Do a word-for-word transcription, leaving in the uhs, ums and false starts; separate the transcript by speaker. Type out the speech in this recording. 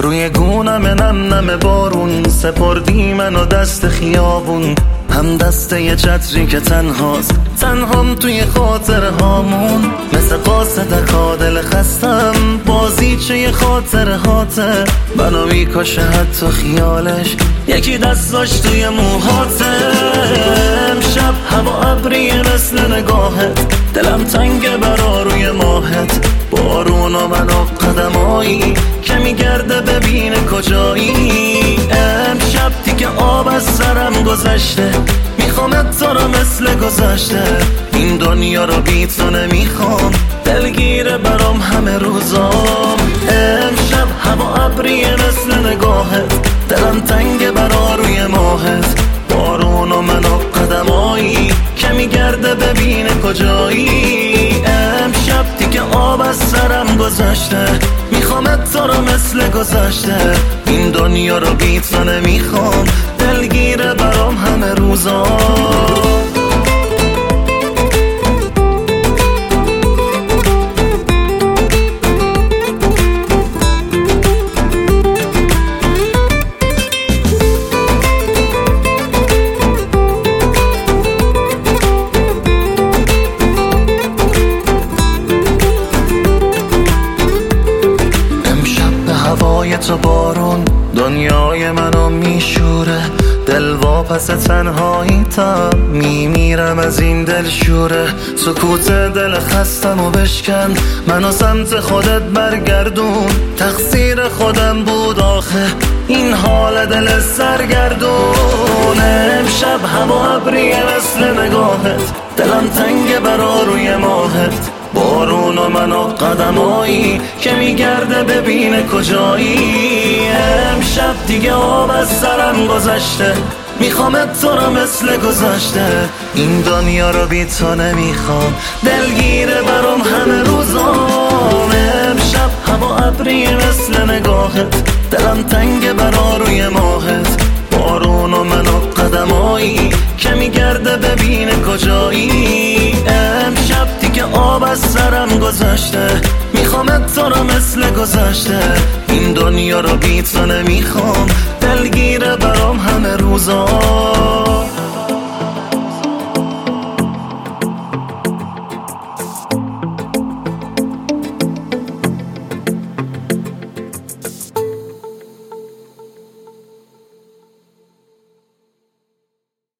Speaker 1: روی گونم نم نم بارون، سپردی منو دست خیابون، هم دسته یه چتری که تنهاست، تنهام توی خاطر هامون. مثل قاصد کادل خستم، بازیچه یه خاطر هاته، منو میکشه حتی خیالش، یکی دستاش توی موهاته. امشب هوا ابریه مثل نگاهت، دلم تنگه برا روی ماهت، بارون و منو قدمایی که میگرده ببینه کجایی. امشب دیگه آب از سرم گذشته، میخوامت تو رو مثل گذشته، این دنیا رو بی تو نمیخوام، دلگیره برام همه روزام. امشب هوا ابریه مثل نگاهت، دلم تنگه برا روی ماهت، بارون و منو قدمایی که میگرده ببینه کجایی. امشب دیگه آب از سرم گذشته، میخوامت تو رو مثل گذشته، این دنیا رو بی تو نمیخوام، دلگیره برام همه روزام. هوای تو بارون دنیای منو میشوره، دل واپس تنهایی تا میمیرم از این دل شوره. سکوت دل خستم و بشکن، منو سمت خودت برگردون، تقصیر خودم بود آخه این حال دل سرگردون. امشب هوا ابریه مثل نگاهت، دلم تنگه برا روی ماهت، بارون و منو قدمایی که میگرده ببینه کجایی. امشب دیگه آب از سرم گذشته، میخوامت تو رو مثل گذشته، این دنیا رو بی تو نمیخوام، دلگیره برام همه روزام. امشب هوا ابریه مثل نگاهت، دلم تنگه برا روی ماهت، بارون و منو قدمایی که میگرده ببینه کجایی. امشب دیگه آب از سرم گذشته، میخوامت تو رو مثل گذشته، این دنیا رو بی تو نمیخوام، دلگیره برام همه روزا.